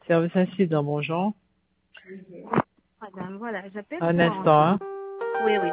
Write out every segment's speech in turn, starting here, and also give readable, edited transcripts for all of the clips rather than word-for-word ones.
Service incident, bonjour. Madame, voilà, j'appelle Un pour instant, hein. Oui, oui.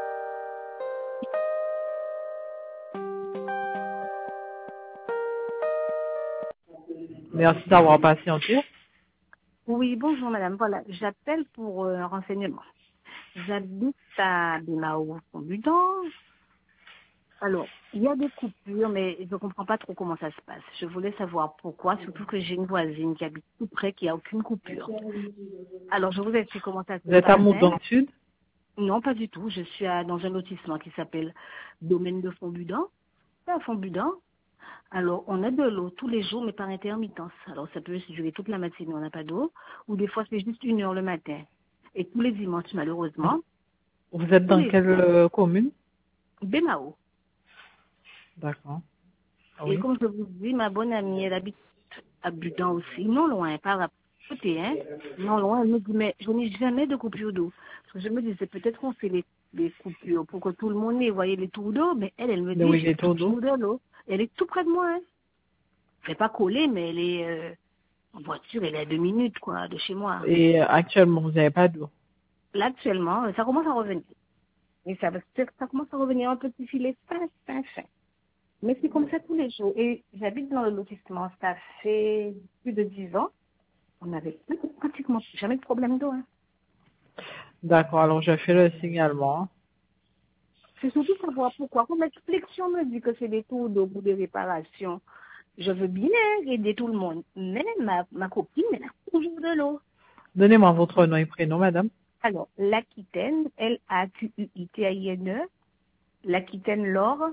Merci d'avoir patienté. Oui, bonjour madame, voilà, j'appelle pour un renseignement. J'habite à Bémao, Budan. Alors, il y a des coupures, mais je ne comprends pas trop comment ça se passe. Je voulais savoir pourquoi, surtout que j'ai une voisine qui habite tout près, qui n'a aucune coupure. Alors, je vous explique comment ça se Vous êtes à passe. Moudon Sud? Non, pas du tout. Je suis dans un lotissement qui s'appelle Domaine de Fontbudan. C'est à Fontbudan. Alors, on a de l'eau tous les jours, mais par intermittence. Alors, ça peut se durer toute la matinée, on n'a pas d'eau. Ou des fois, c'est juste 1 heure le matin. Et tous les dimanches, malheureusement, Vous êtes tous dans les quelle jours, commune? Bémao. D'accord. Et Oui. comme je vous dis, ma bonne amie, elle habite à Budan aussi, non loin, pas à côté, hein. Non loin, elle me dit, mais je n'ai jamais de coupure d'eau. Parce que je me disais, peut-être qu'on fait les coupures pour que tout le monde ait, voyez, les tours d'eau. Mais elle me dit, Oui, j'ai les taux d'eau. toujours de l'eau. Elle est tout près de moi, hein. Elle n'est pas collée, mais elle est en voiture, elle est à 2 minutes, quoi, de chez moi. Et actuellement, vous n'avez pas d'eau. Là, actuellement, ça commence à revenir. Et ça commence à revenir un petit filet fin. Mais c'est comme ça tous les jours. Et j'habite dans le lotissement, ça fait plus de 10 ans. On n'avait pratiquement jamais de problème d'eau, hein. D'accord, alors je fais le signalement. C'est surtout savoir pourquoi. Comme l'explication me dit que c'est des tours d'eau pour des réparations. Je veux bien aider tout le monde. Mais ma copine, elle a toujours de l'eau. Donnez-moi votre nom et prénom, madame. Alors, l'Aquitaine, Laquitaine, l'Aquitaine Laure.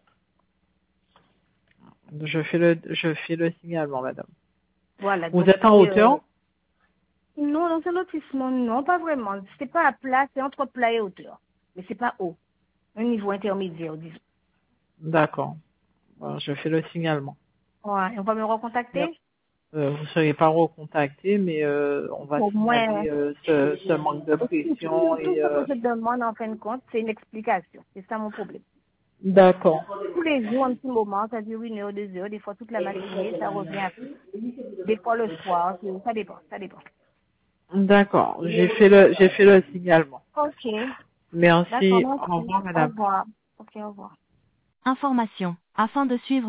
Je fais le signalement, madame. Voilà. Vous Donc, êtes en hauteur? non, dans un lotissement, non, pas vraiment. C'est pas à plat, c'est entre plat et hauteur. Mais c'est pas haut. Un niveau intermédiaire, disons. D'accord. Alors, je fais le signalement. Ouais, on va me recontacter? Vous ne serez pas recontacté, mais on va Pour moi, signaler ce manque de tout pression ce et que je demande, en fin de compte, c'est une explication. C'est ça mon problème. d'accord. Tous les jours, un petit moment, ça dure 1 heure, 2 heures, des fois toute la matinée, ça revient après. Des fois le soir, ça dépend, ça dépend. D'accord. J'ai fait le signalement. Ok, d'accord, Merci. Au merci. revoir, Au madame. revoir. Ok, au revoir. Information. Afin de suivre